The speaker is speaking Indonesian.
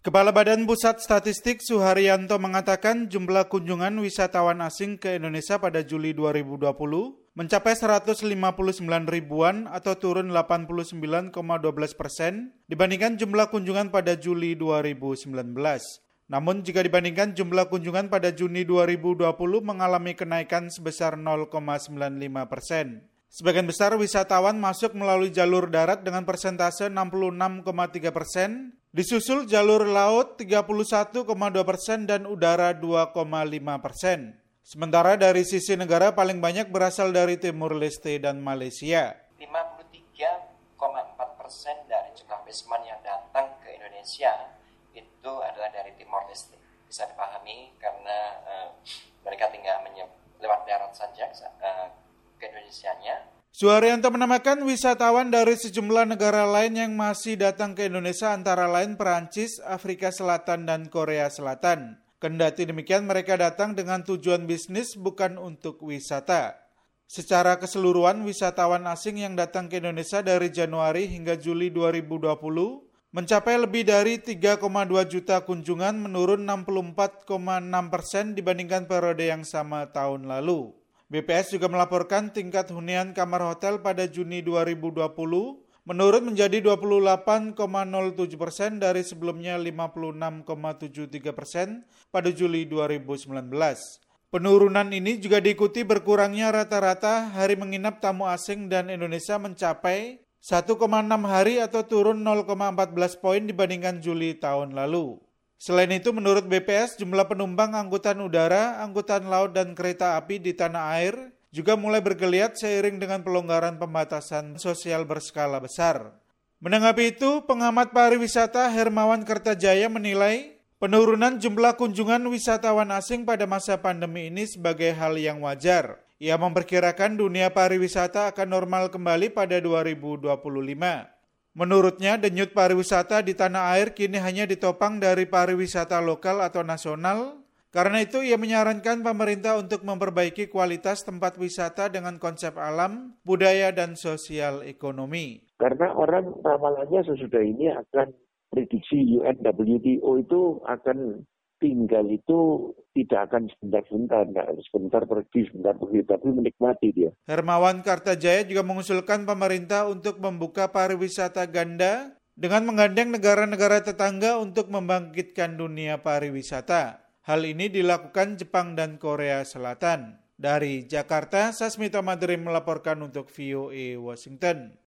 Kepala Badan Pusat Statistik Suharyanto mengatakan jumlah kunjungan wisatawan asing ke Indonesia pada Juli 2020 mencapai 159 ribuan atau turun 89,12% dibandingkan jumlah kunjungan pada Juli 2019. Namun jika dibandingkan jumlah kunjungan pada Juni 2020 mengalami kenaikan sebesar 0,95%. Sebagian besar wisatawan masuk melalui jalur darat dengan persentase 66,3%, disusul jalur laut 31,2% dan udara 2,5%. Sementara dari sisi negara paling banyak berasal dari Timur Leste dan Malaysia. 53,4% dari jumlah wisman yang datang ke Indonesia itu adalah dari Timor Leste. Bisa dipahami karena mereka tinggal lewat darat saja ke Indonesianya. Suharyanto menambahkan wisatawan dari sejumlah negara lain yang masih datang ke Indonesia antara lain Perancis, Afrika Selatan, dan Korea Selatan. Kendati demikian mereka datang dengan tujuan bisnis bukan untuk wisata. Secara keseluruhan wisatawan asing yang datang ke Indonesia dari Januari hingga Juli 2020 mencapai lebih dari 3,2 juta kunjungan menurun 64,6% dibandingkan periode yang sama tahun lalu. BPS juga melaporkan tingkat hunian kamar hotel pada Juni 2020 menurun menjadi 28,07% dari sebelumnya 56,73% pada Juli 2019. Penurunan ini juga diikuti berkurangnya rata-rata hari menginap tamu asing dan Indonesia mencapai 1,6 hari atau turun 0,14 poin dibandingkan Juli tahun lalu. Selain itu, menurut BPS, jumlah penumpang angkutan udara, angkutan laut, dan kereta api di tanah air juga mulai bergeliat seiring dengan pelonggaran pembatasan sosial berskala besar. Menanggapi itu, pengamat pariwisata Hermawan Kertajaya menilai penurunan jumlah kunjungan wisatawan asing pada masa pandemi ini sebagai hal yang wajar. Ia memperkirakan dunia pariwisata akan normal kembali pada 2025. Menurutnya, denyut pariwisata di tanah air kini hanya ditopang dari pariwisata lokal atau nasional. Karena itu, ia menyarankan pemerintah untuk memperbaiki kualitas tempat wisata dengan konsep alam, budaya, dan sosial ekonomi. Karena orang ramalannya sesudah ini akan prediksi UNWTO itu akan tinggal itu tidak akan sebentar-sebentar, sebentar pergi, sebentar pergi, tapi menikmati dia. Hermawan Kertajaya juga mengusulkan pemerintah untuk membuka pariwisata ganda dengan menggandeng negara-negara tetangga untuk membangkitkan dunia pariwisata. Hal ini dilakukan Jepang dan Korea Selatan. Dari Jakarta, Sasmita Madrim melaporkan untuk VOA Washington.